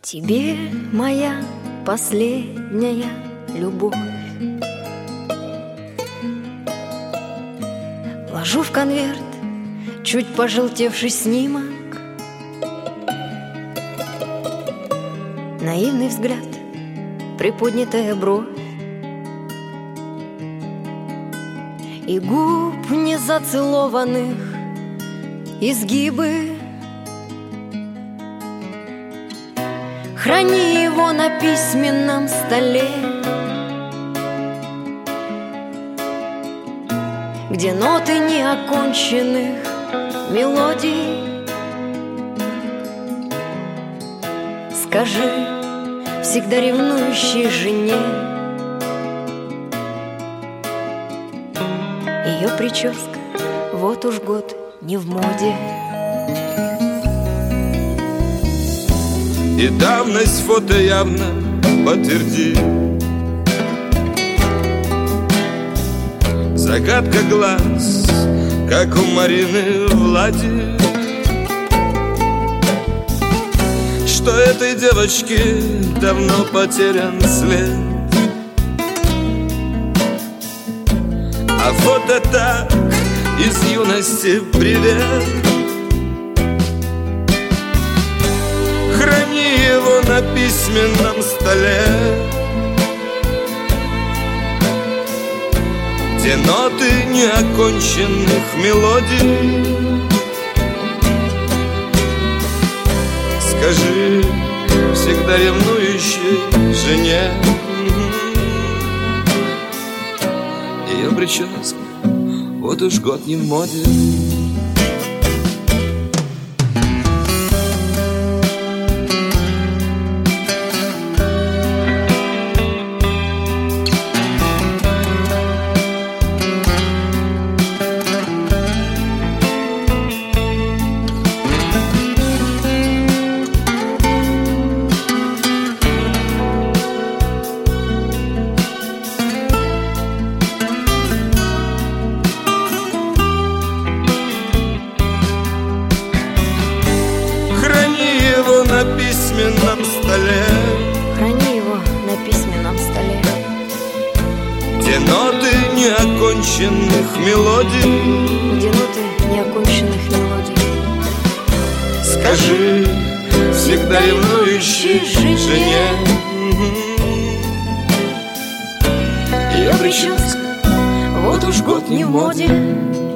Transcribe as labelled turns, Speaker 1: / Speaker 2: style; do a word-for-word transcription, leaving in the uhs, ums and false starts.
Speaker 1: Тебе моя последняя любовь ложу в конверт чуть пожелтевший снимок, наивный взгляд, приподнятая бровь и губ незацелованных изгибы. Храни его на письменном столе, где ноты неоконченных мелодий. Скажи всегда ревнующей жене, ее прическа вот уж год не в моде.
Speaker 2: И давность фото явно подтвердит. Загадка глаз, как у Марины Влади, что этой девочке давно потерян след. А фото так из юности привет. Храни его на письменном столе, где ноты неоконченных мелодий. Скажи всегда ревнующей жене, ее прическа вот уж год не в моде. На письменном столе,
Speaker 1: храни его на письменном столе,
Speaker 2: где ноты неоконченных мелодий,
Speaker 1: где ноты неоконченных мелодий.
Speaker 2: Скажи всегда ревнующей жене, ее прическа вот уж год не в моде.